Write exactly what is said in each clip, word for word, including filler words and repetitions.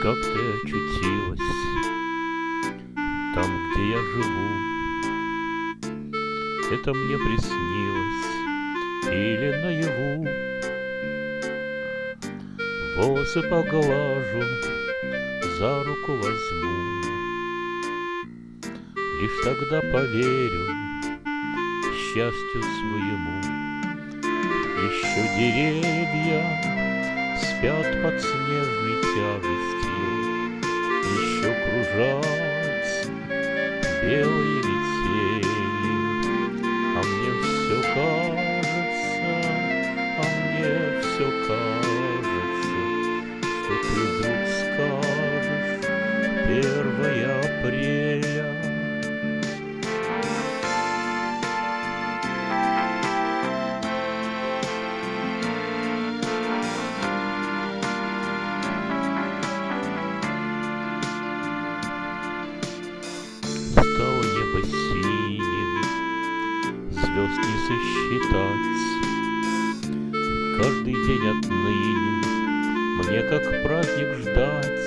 Как ты очутилась там, где я живу? Это мне приснилось или наяву? Волосы поглажу, за руку возьму, лишь тогда поверю счастью своему. Еще деревья спят под снежной тяжестью, еще кружатся белые метели, а мне все кажется, а мне все кажется, что ты вдруг скажешь первое апреля. Стало небо синим, звезд не сосчитать. Каждый день отныне мне как праздник ждать.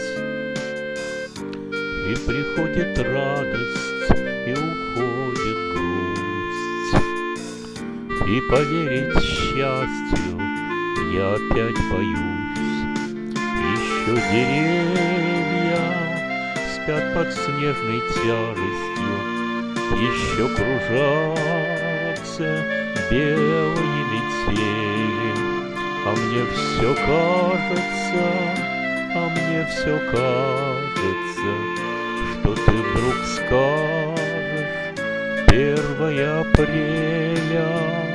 И приходит радость, и уходит грусть. И поверить счастью я опять боюсь. Еще деревья спят под снежной тяжестью, еще кружатся белые метели, а мне все кажется, а мне все кажется, что ты вдруг скажешь первое апреля.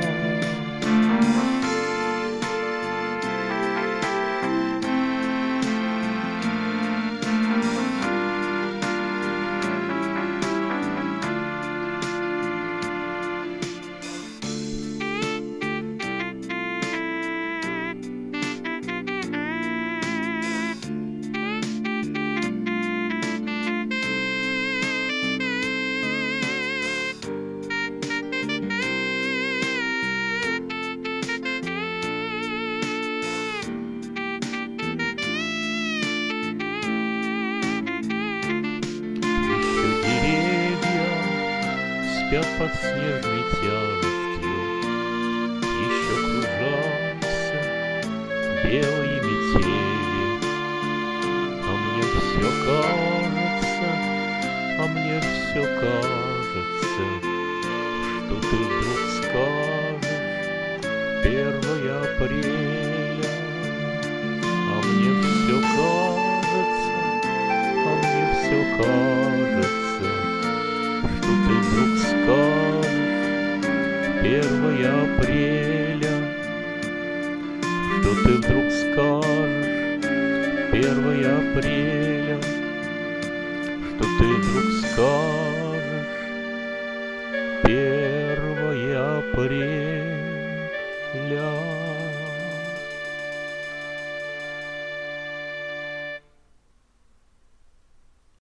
Спят под снежной тяжестью, еще кружатся белые метели, а мне все кажется, а мне все кажется, что ты вдруг скажешь первое апреля, а мне все кажется, а мне все кажется, что ты вдруг скажешь первое апреля, что ты вдруг скажешь первое апреля, что ты вдруг скажешь первое апреля.